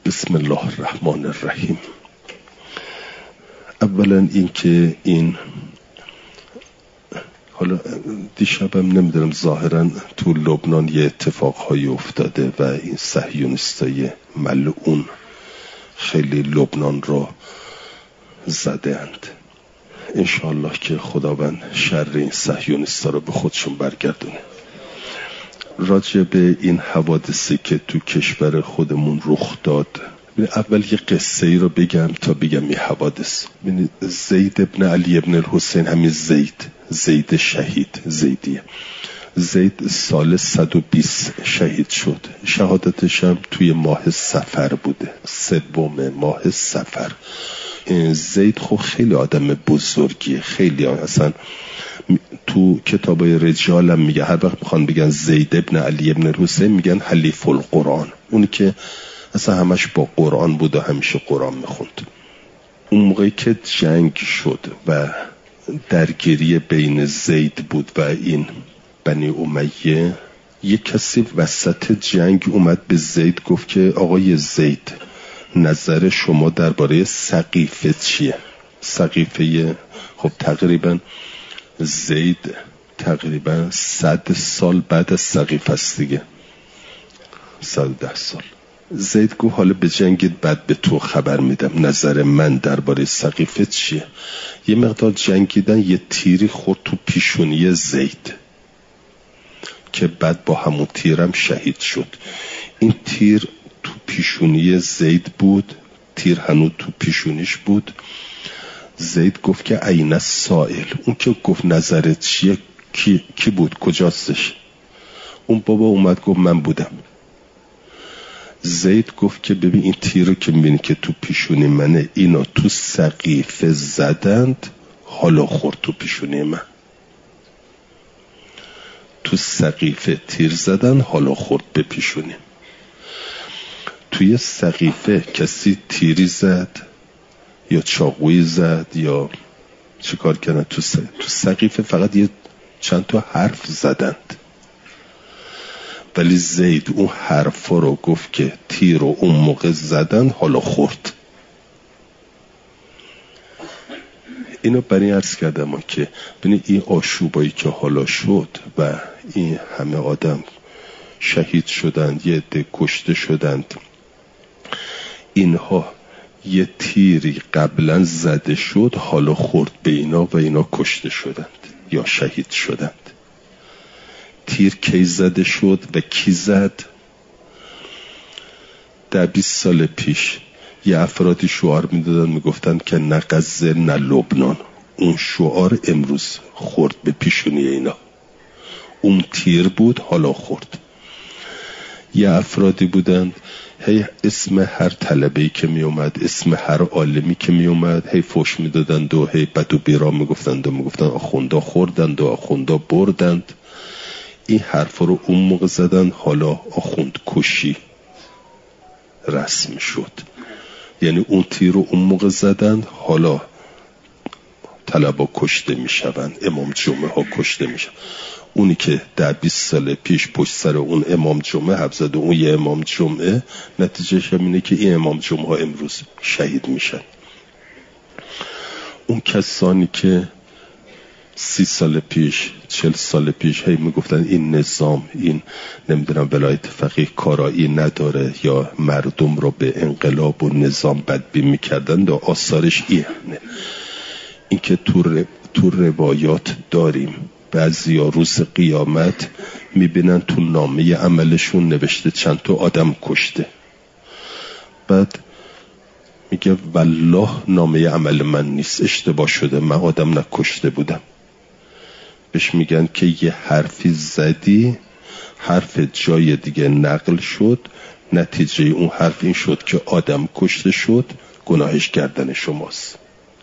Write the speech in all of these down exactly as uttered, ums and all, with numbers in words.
بسم الله الرحمن الرحیم. اولا این که این حالا دیشبم نمیدونم ظاهرا تو لبنان یه اتفاقهایی افتاده و این صهیونیستای ملعون خیلی لبنان رو زدند. انشاءالله که خداوند شر این صهیونیستا رو به خودشون برگردونه. راجع به این حوادثی که تو کشور خودمون رخ داد، اول یه قصه ای رو بگم تا بگم این حوادث. زید ابن علی ابن الحسین، همین زید زید شهید زیدیه. زید سال صد و بیست شهید شد. شهادتش هم توی ماه صفر بوده، سوم ماه صفر. زید خب خیلی آدم بزرگیه، خیلی اصلا تو کتابای رجال هم میگه، هر وقت میخوان بگن زید ابن علی ابن الحسین میگن حلیف القرآن، اونی که اصلا همش با قرآن بود و همیشه قرآن میخوند. اون موقعی که جنگ شد و درگیری بین زید بود و این بنی امیه، یک کسی وسط جنگ اومد به زید گفت که آقای زید، نظر شما درباره سقیفه چیه؟ سقیفه خب تقریبا زید تقریبا صد سال بعد از سقیفه است دیگه، صد و ده سال. زید گفت حالا به جنگید، بعد به تو خبر میدم نظر من درباره سقیفه چیه. یه مقدار جنگیدن، یه تیری خورد تو پیشونی زید که بعد با همون تیرم شهید شد. این تیر تو پیشونی زید بود، تیر هنوز تو پیشونیش بود. زید گفت که عین السائل، اون که گفت نظرت چیه کی, کی بود، کجاستش؟ اون بابا اومد گفت من بودم. زید گفت که ببین این تیر رو که میبینی که تو پیشونی منه، اینا تو سقیفه زدند، حالا خورد تو پیشونی من. تو سقیفه تیر زدن، حالا خورد به پیشونی. توی سقیفه کسی تیری زد یا چاقویی زد یا چه کار کردن؟ تو, س... تو سقیفه فقط یه چند تا حرف زدند، ولی زید اون حرفا رو گفت که تیر رو اون موقع زدن، حالا خورد. اینو برای عرض کردم که ببینید این آشوبایی که حالا شد و این همه آدم شهید شدند، یه عده کشته شدند، اینها یه تیری قبلا زده شد، حالا خورد به اینا و اینا کشته شدند یا شهید شدند. تیر کی زده شد و کی زد؟ ده بیست سال پیش یه افرادی شعار میدادن، میگفتن که نه غزه نه لبنان. اون شعار امروز خورد به پیشونی اینا. اون تیر بود، حالا خورد. یه افرادی بودند، هی اسم هر طلبه‌ای که می اومد، اسم هر عالمی که می اومد، هی فوش میدادند و هی بد و بیرا میگفتند و میگفتند آخوندا خوردند و آخوندا بردند. این حرفا رو اون موقع زدن، حالا آخوند کشی رسم شد. یعنی اون تیر رو اون موقع زدن، حالا طلبا کشته میشوند، امام جمعه ها کشته میشن. اونی که ده بیست سال پیش پشت سر اون امام جمعه حرف زد، اون یه امام جمعه، نتیجهش هم اینه که این امام جمعه ها امروز شهید میشن. اون کسانی که سی سال پیش، چل سال پیش هی میگفتن این نظام، این نمیدونم ولایت فقیه کارایی نداره یا مردم رو به انقلاب و نظام بدبین میکردن، و آثارش اینه. این که تو, تو روایات داریم بعضیا روز قیامت میبینن تو نامه عملشون نوشته چند تا آدم کشته، بعد میگه والله نامه عمل من نیست، اشتباه شده، من آدم نکشته بودم. بهش میگن که یه حرفی زدی، حرف جای دیگه نقل شد، نتیجه اون حرف این شد که آدم کشته شد، گناهش گردن شماست.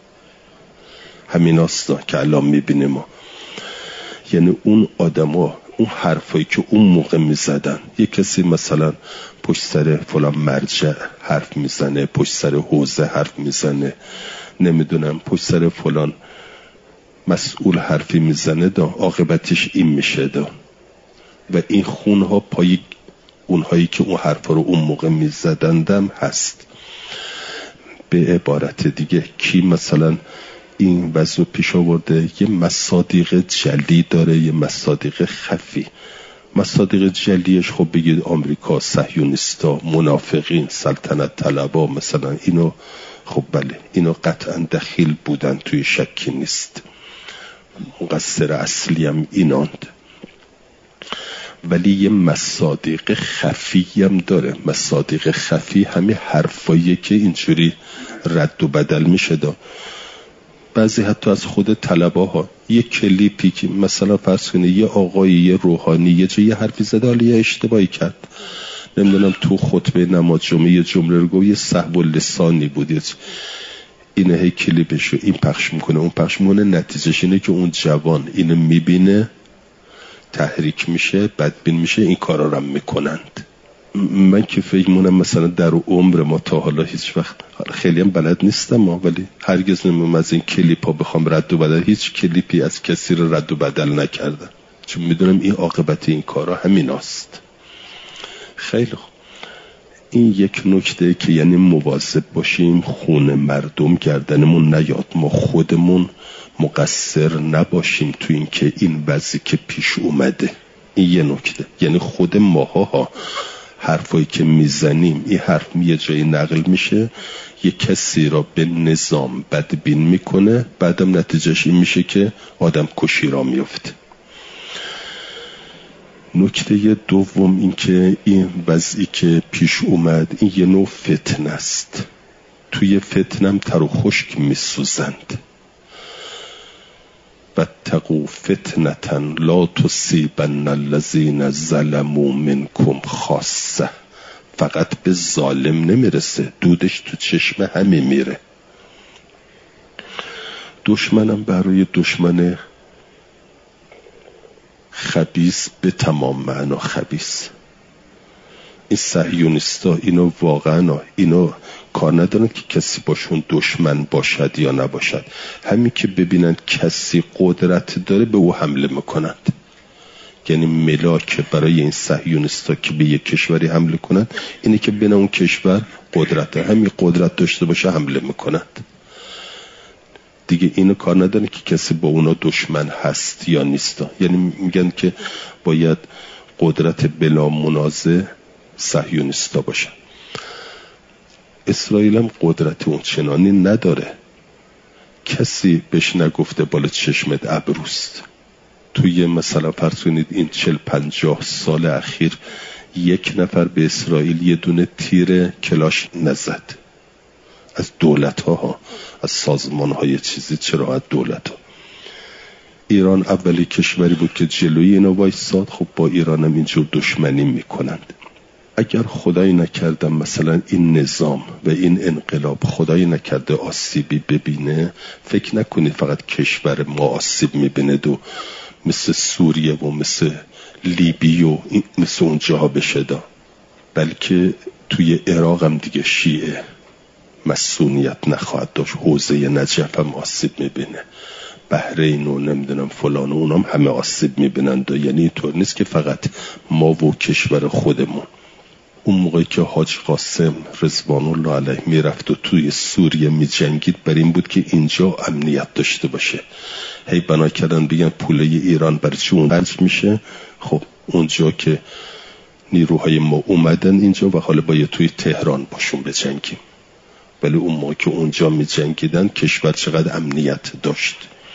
همین هستا که الان میبینیم ما. یعنی اون آدم ها اون حرفایی که اون موقع میزدن، یه کسی مثلا پشت سر فلان مرجع حرف میزنه، پشت سر حوزه حرف میزنه، نمیدونم پشت سر فلان مسئول حرفی میزنه، دا عاقبتش این میشه دا. و این خونها پای اونهایی که اون حرفا رو اون موقع میزدندم هست. به عبارت دیگه کی مثلا این وضع پیش آورده؟ یه مصادیق جلی داره، یه مصادیق خفی. مصادیق جلیش خب بگید آمریکا، صهیونیستا، منافقین، سلطنت طلبا مثلا، اینو خب بله اینو قطعا دخیل بودن، توی شکی نیست، مقصر اصلی هم ایناند. ولی یه مصادیق خفی هم داره. مصادیق خفی همین حرفایی که اینجوری رد و بدل میشه دا. بعضی حتی از خود طلباها یه کلیپی که مثلا فرض کنید یه آقایی یه روحانی یه جایی حرفی زده، حالا یه اشتباهی کرد، نمیدونم تو خطبه نماز جمعه یه جمله رو گفت، یه سهو لسانی بود، اینه هی کلیپشو این پخش میکنه اون پخش میکنه، نتیجهش اینه که اون جوان اینو میبینه، تحریک میشه، بدبین میشه، این کارا رو هم میکنند. من که فکر مونم مثلا در عمر ما تا حالا هیچ وقت، خیلی هم بلد نیستم ما، ولی هرگز نمیم از این کلیپ ها بخوام رد و بدل، هیچ کلیپی از کسی رو رد و بدل نکردم، چون میدونم این عاقبت این کارا همین است. خیلی خوب، این یک نکته که یعنی مواظب باشیم خون مردم گردنمون نیاد، ما خودمون مقصر نباشیم تو این که این وضعی که پیش اومده. این یه نکته، یعنی خود ماها ها حرفایی که میزنیم، این حرف یه جایی نقل میشه، یه کسی را به نظام بدبین میکنه، بعدم نتیجهش این میشه که آدم کشی را میفته. نکته دوم این که این وضعی که پیش اومد این یه نوع فتنه است. توی فتنم تر و خشک میسوزند. واتقوا فتنة لا تصیبن الذین ظلموا منکم خاصه. فقط به ظالم نمیرسه، دودش تو چشم همه میره. دشمنم برای دشمن خبیث به تمام معنا خبیث. این صهیونیستا اینو واقعا اینو کار ندارن که کسی باشون دشمن باشد یا نباشد، همین که ببینن کسی قدرت داره به او حمله میکنند. یعنی ملاک برای این صهیونیستا که به یک کشوری حمله کنند اینه که بین اون کشور قدرت، همین قدرت داشته باشه حمله میکنند دیگه. اینو کار نداره که کسی با اونا دشمن هست یا نیستا. یعنی میگن که باید قدرت بلا منازع صهیونیستا باشه. اسرائیل هم قدرت اون چنانی نداره، کسی بهش نگفته بالا چشمت ابروست. توی مثلا فرض کنید این چل پنجاه سال اخیر یک نفر به اسرائیل یه دونه تیر کلاش نزد. از دولت ها، از سازمان های چیزی، چرا از دولت ها. ایران اولی کشوری بود که جلوی اینا وایساد. خب با ایران هم اینجور دشمنی میکنند. اگر خدای نکرده مثلا این نظام و این انقلاب خدای نکرده آسیبی ببینه، فکر نکنید فقط کشور ما آسیب میبینه و مثل سوریه و مثل لیبی و مثل اونجاها بشه دا، بلکه توی عراق هم دیگه شیعه مسئولیت نخواهد داشت، حوزه نجف هم آسیب میبینه، بحرین و نمیدونم فلان و اونام همه آسیب میبینند. یعنی اینطور نیست که فقط ما و کشور خودمون. اون موقعی که حاج قاسم رضوان الله علیه میرفت و توی سوریه میجنگید، بر این بود که اینجا امنیت داشته باشه. هی بنا کردن بگن پوله ایران برای چی اون خرج میشه. خب اونجا که نیروهای ما اومدن اینجا و حالا باید توی تهران باشون بجنگیم، ولی اون موقع که اونجا میجنگیدن کشور چقدر امنیت داشت.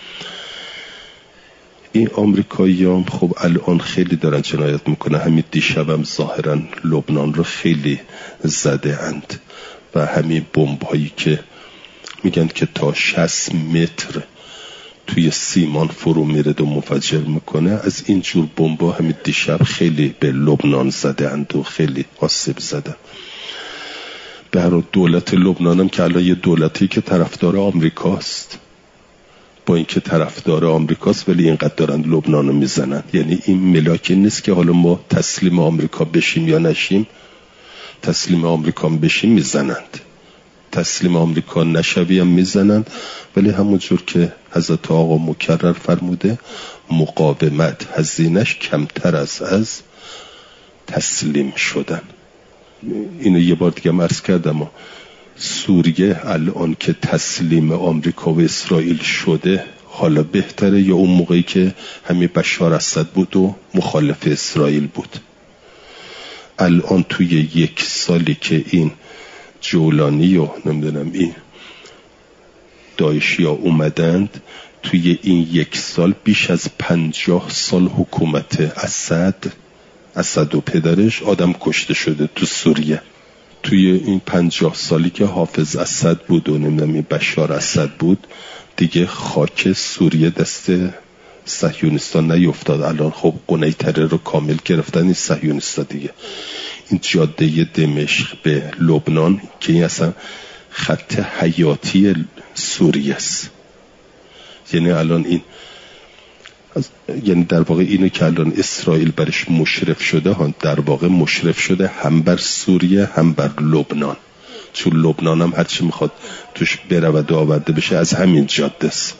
این آمریکایی هم خب الان خیلی دارن جنایت میکنه. همین دیشب هم ظاهرا لبنان رو خیلی زده اند و همین بمب هایی که میگن که تا شصت متر توی سیمان فرو میرد و منفجر میکنه، از این جور بمب ها همین دیشب خیلی به لبنان زده اند و خیلی آسیب زدن. برای دولت لبنان هم که الان یه دولتی که طرفدار آمریکاست، با اینکه طرفدار آمریکاست ولی اینقدر دارن لبنان رو میزنن. یعنی این ملاکی نیست که حالا ما تسلیم آمریکا بشیم یا نشیم. تسلیم آمریکا بشیم میزنند، تسلیم آمریکا نشویم میزنند. ولی همونجور که حضرت آقا مکرر فرموده، مقاومت هزینه‌اش کمتر از از تسلیم شدن. اینو یه بار دیگه عرض کردم، سوریه الان که تسلیم آمریکا و اسرائیل شده حالا بهتره یا اون موقعی که همین بشار اسد بود و مخالف اسرائیل بود؟ الان توی یک سالی که این جولانی و نمیدونم این داعشی ها اومدند، توی این یک سال بیش از پنجاه سال حکومت اسد اسد و پدرش آدم کشته شده تو سوریه. توی این پنجاه سالی که حافظ اسد بود و نمیدونم این بشار اسد بود دیگه خاک سوریه دست صهیونیستان نیفتاد. الان خب قنیطره رو کامل گرفتن این صهیونیستا دیگه. این جاده دمشق به لبنان که این اصلا خط حیاتی سوریه است، یعنی الان این از... یعنی در واقع اینه که الان اسرائیل برش مشرف شده ها، در واقع مشرف شده هم بر سوریه هم بر لبنان، چون لبنان هم هرچی میخواد توش برود و آورده بشه از همین جاده است.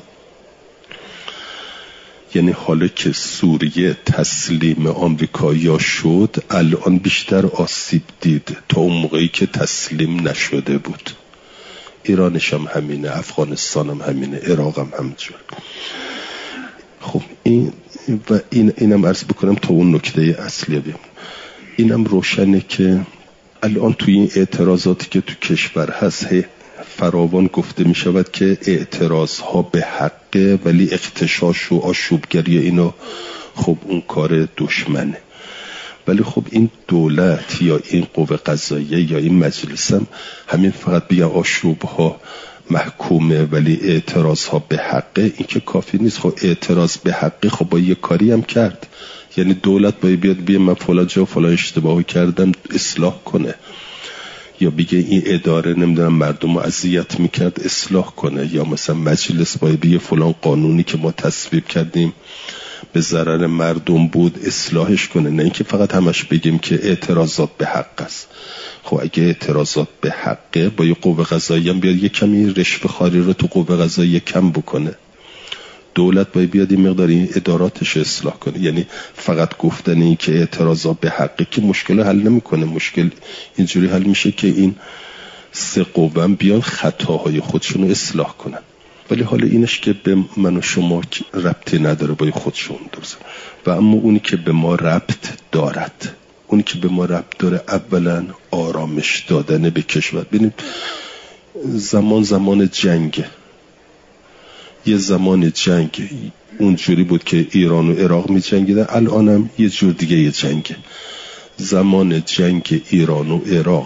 یعنی حالا که سوریه تسلیم آمریکایی‌ها شد الان بیشتر آسیب دید تا اون موقعی که تسلیم نشده بود. ایرانش هم همینه، افغانستان هم همینه، عراق هم همینجور. خب این و این اینم عرض بکنم تا اون نکته اصلی بیام. اینم روشنه که الان توی این اعتراضاتی که تو کشور هست فراوان گفته می شود که اعتراض ها به حقه، ولی اغتشاش و آشوبگری اینو خب اون کار دشمنه. ولی خب این دولت یا این قوه قضاییه یا این مجلس هم همین فقط بگه آشوب ها محکومه ولی اعتراض ها به حقه، این که کافی نیست. خب اعتراض به حقه خب با یه کاری هم کرد، یعنی دولت باید بیاد بیه من فلان جا فلان اشتباهی کردم اصلاح کنه، یا بگه این اداره نمیدونم مردم رو اذیت میکرد اصلاح کنه، یا مثلا مجلس باید بیه فلان قانونی که ما تصویب کردیم به ضرر مردم بود اصلاحش کنه، نه اینکه فقط همش بگیم که اعتراضات به حق است. خب اگه اعتراضات به حقه با یه قوه قضاییه هم بیاد یه کمی رشوه خواری رو تو قوه قضاییه کم بکنه. دولت باید بیاد این مقدار این اداراتش اصلاح کنه. یعنی فقط گفتن این که اعتراضات به حقه که مشکل حل نمیکنه. مشکل اینجوری حل میشه که این سه قوه بیان خطاهای خودشون رو اصلاح کنن. ولی حالا اینش که به من و شما ربطی نداره با خودشون درست، و اما اونی که به ما ربط دارد، اونی که به ما ربط داره اولا آرامش دادن به کشور. ببینید زمان زمان جنگه، یه زمان جنگ اونجوری بود که ایران و عراق می جنگیدن، الان هم یه جور دیگه یه جنگه. زمان جنگ ایران و عراق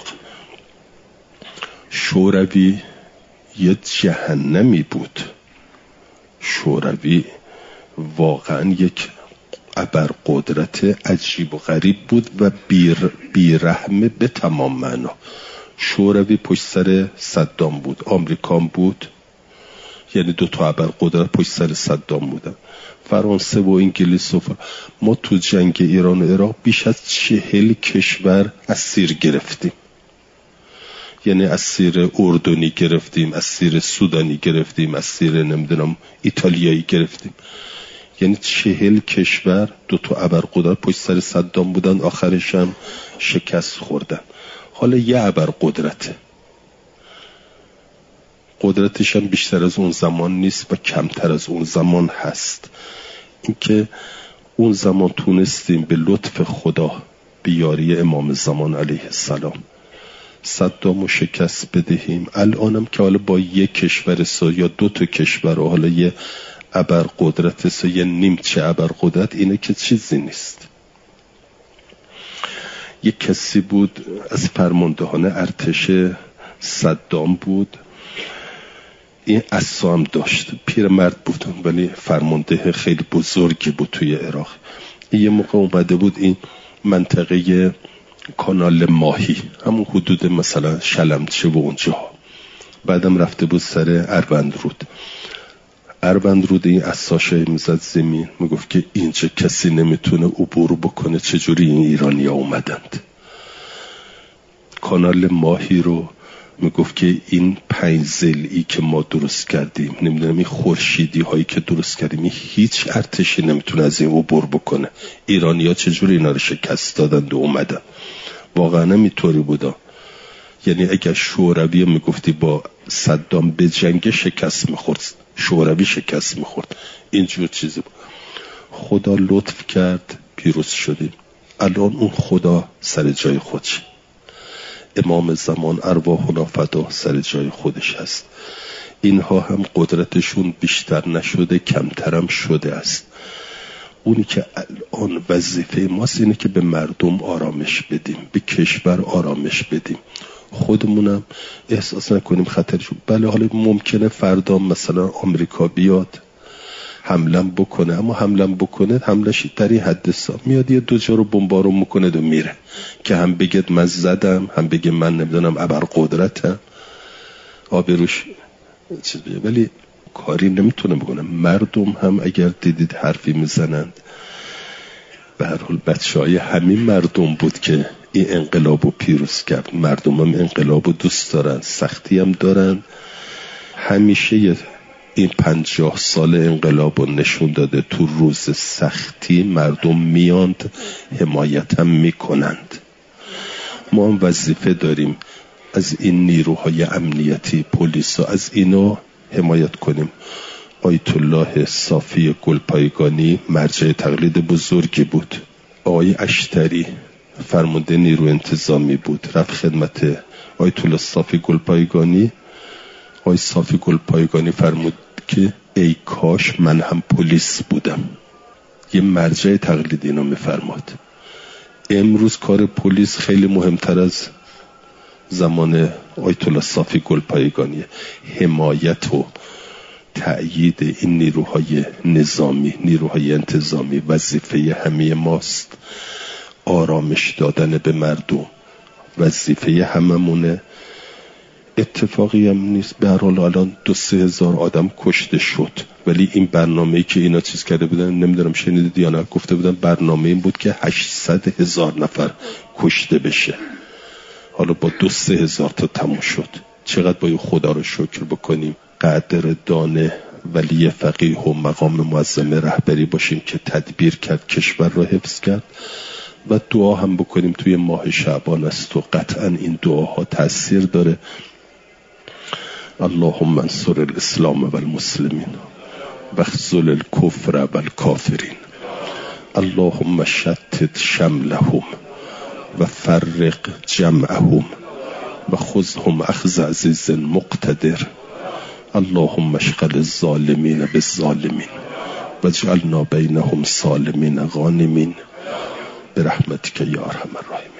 شوروی یه جهنمی بود. شوروی واقعا یک ابرقدرت عجیب و غریب بود و بیر بیرحمه به تمام معنا. شوروی پشت سر صدام بود، آمریکا بود، یعنی دو تا ابرقدرت پشت سر صدام بودن. فرانسه و انگلیس و فر... ما تو جنگ ایران و عراق بیش از چهل کشور اسیر گرفتیم. یعنی اسیر اردنی گرفتیم، اسیر سودانی گرفتیم، اسیر نمیدونم ایتالیایی گرفتیم. یعنی چهل کشور دو تا ابرقدرت پشت سر صدام بودن، آخرش هم شکست خوردن. حالا یه ابرقدرته، قدرتش هم بیشتر از اون زمان نیست و کمتر از اون زمان هست. اینکه اون زمان تونستیم به لطف خدا به یاری امام زمان علیه السلام صدامو شکست بدهیم، الانم که حالا با یک کشور سا یا دو تا کشور و حالا یه ابرقدرت سا یه نیمچه ابرقدرت، اینه که چیزی نیست. یک کسی بود از فرماندهان ارتش صدام بود، این عصا هم داشت، پیرمرد بود ولی فرمانده خیلی بزرگی بود توی عراق. این یه موقع اومده بود این منطقه کانال ماهی، همون حدود مثلا شلمچه و اونجا، بعدم رفته بود سر اروند رود. اروند رود این عصاشه میزد زمین، میگفت که اینجا کسی نمیتونه عبور بکنه، چجوری این ایرانی ها اومدند. کانال ماهی رو میگفت که این پنج ضلعی که ما درست کردیم، نمیدونم این خورشیدی هایی که درست کردیم، این هیچ ارتشی نمیتونه از این عبور بکنه. ایرانی ها چجور اینا رو شکست دادن و اومدن؟ واقعا نمیطوری بودا. یعنی اگر شوروی میگفتی با صدام به جنگ شکست میخورد، شوروی شکست میخورد، اینجور چیزی بود. خدا لطف کرد پیروز شدیم. الان اون خدا سر جای خودش، امام زمان ارواحنا فدا سر جای خودش هست. اینها هم قدرتشون بیشتر نشده، کمترم شده است. اونی که الان وظیفه ماست اینه که به مردم آرامش بدیم، به کشور آرامش بدیم، خودمونم احساس نکنیم خطرشون. بله حالا ممکنه فردا مثلا آمریکا بیاد حملم بکنه، اما حملم بکنه حملش در این حد سا میاد یه دو جا رو بمبارون میکنه و میره، که هم بگید من زدم، هم بگید من نمیدونم ابر قدرتم، آبروش چیز بگه. ولی کاری نمیتونه بکنه. مردم هم اگر دیدید حرفی میزنند، به هر حال بچه های همین مردم بود که این انقلابو پیروز کرد. مردم هم انقلابو دوست دارن، سختی هم دارن. همیشه این پنجاه سال انقلابو نشون داده تو روز سختی مردم میاند حمایت هم میکنند. ما هم وظیفه داریم از این نیروهای امنیتی، پلیس ها، از اینا حمایت کنیم. آیت الله صافی گلپایگانی مرجع تقلید بزرگی بود. آقای اشتری فرمانده نیرو انتظامی بود، رفت خدمت آیت الله صافی گلپایگانی. آقای صافی گلپایگانی فرمود که ای کاش من هم پلیس بودم. یه مرجع تقلیدی اینو میفرماد. امروز کار پلیس خیلی مهمتر از زمان آیت الله صافی گلپایگانی. حمایت و تأیید این نیروهای نظامی، نیروهای انتظامی وظیفه همه ماست. آرامش دادن به مردم وظیفه هممونه. اتفاقی هم نیست. به هر حال الان دو سه هزار آدم کشته شد، ولی این برنامه‌ای که اینا چیز کرده بودن، نمیدونم شنیدید یا نه، گفته بودن برنامه این بود که هشتصد هزار نفر کشته بشه. حالا با دو سه هزار تا تموم شد. چقدر باید خدا رو شکر بکنیم، قدر دانه ولی فقیه و مقام معظم رهبری باشیم که تدبیر کرد، کشور رو حفظ کرد. و دعا هم بکنیم. توی ماه شعبان است و قطعا این دعاها تأثیر داره. اللهم انصر الاسلام و المسلمین و اخذل الکفر و الکافرین. اللهم شتت شملهم و فرق جمعهم و خذهم اخذ عزیز مقتدر. اللهم اشغل الظالمین بالظالمین و اجعلنا بینهم سالمین غانمین برحمتک یا ارحم الراحمین.